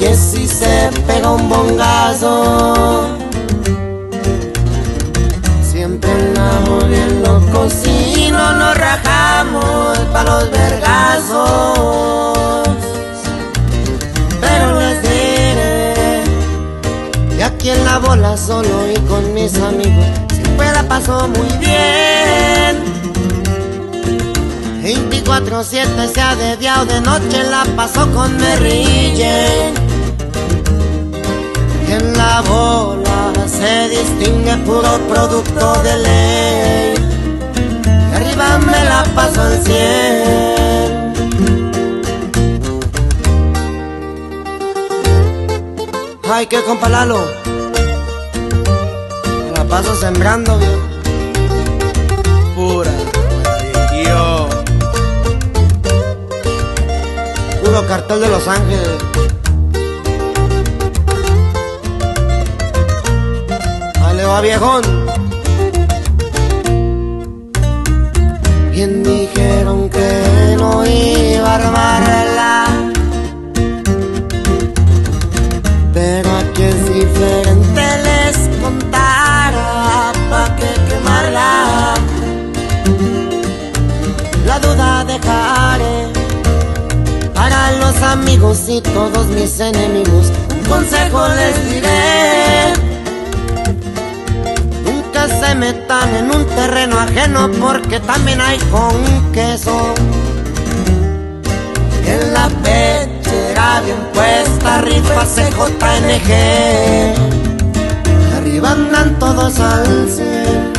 que si se pega un bongazo. Siempre andamos bien locos y no nos rajamos pa' los vergazos. Pero les diré, y aquí en la bola solo y con mis amigos siempre la paso muy bien. 24/7, sea de día o de noche, la paso con Mary Jane. Y en la bola se distingue puro producto de ley, y arriba me la paso al 100. Ay, que compa Lalo, me la paso sembrando, viejo. Pura yo. Puro cartel de Los Ángeles. Ahí le va, viejón. Bien dijeron que no iba a armarla, pero aquí es diferente, les contara pa' que quemarla. La duda dejaré para los amigos y todos mis enemigos. Un consejo les diré: nunca se metan en un terreno ajeno, porque también hay con queso. En la pechera bien puesta, rifa CJNG, arriba andan todos al 100.